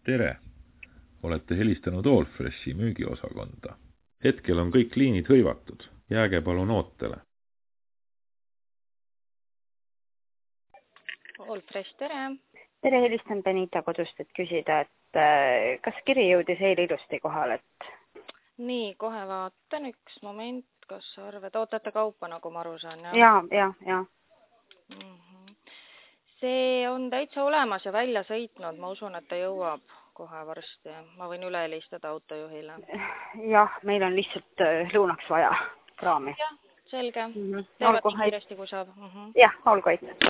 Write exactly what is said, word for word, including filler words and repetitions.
Tere! Olete helistanud Allfreshi müügiosakonda. Hetkel on kõik liinid hõivatud. Jääge palun ootele. Allfresh, tere! Tere, helistan Benita kodust, et küsida, et kas kiri jõudis eile ilusti kohal, et... Nii, kohe vaatan üks moment, kas arved, ootate kaupa, nagu ma aru saan, jah? Ja, ja, ja. Mm -hmm. See on täitsa olemas ja välja sõitnud, ma usun, et ta jõuab kohe varsti. Ma võin üle helistada autojuhile. Jah, meil on lihtsalt lõunaks vaja kraami. Jah, selge. Mm -hmm. Teevad nii kiiresti, kui saab. Mm -hmm. Jah, olgu aitäh.